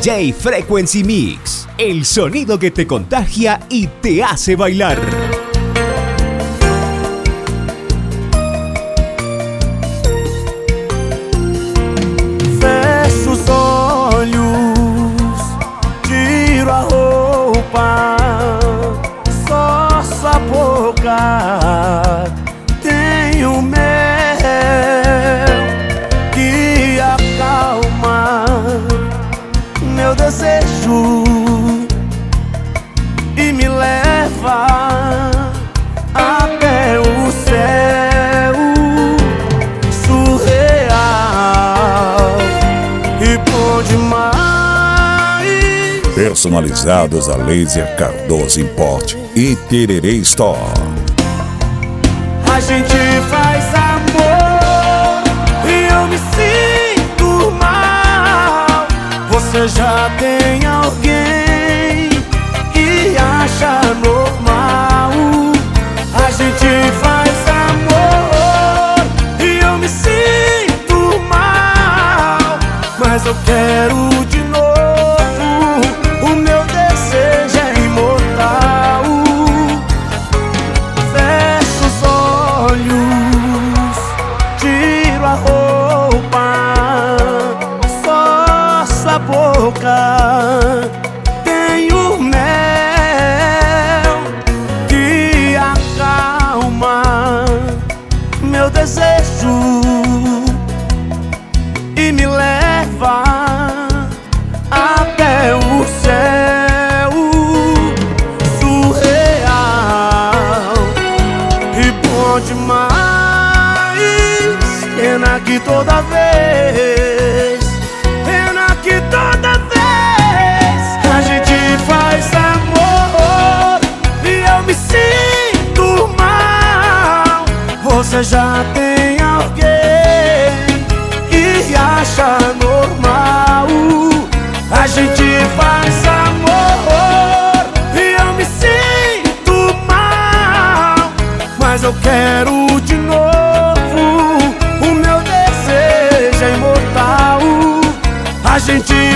DJ Frequency Mix, el sonido que te contagia y te hace bailar. Fecho os olhos, tiro a roupa, só sua boca tenho mel que acalma meu desejo e me leva até o céu surreal e bom demais. Personalizados a laser Cardoso Import e Tererê Store. A gente faz amor e eu me sinto mal. Você já tem alguém e acha normal. A gente faz amor e eu me sinto mal, mas eu quero de novo. O meu desejo é imortal. Fecho os olhos, tiro a roupa, só sua boca tenho mel que acalma meu desejo e me leva até o céu surreal e bom demais. Pena que toda vez, pena que toda vez a gente faz amor e eu me sinto mal. Você já tem alguém e acha normal. A gente faz amor e eu me sinto mal, mas eu quero de novo. O meu desejo é imortal. A gente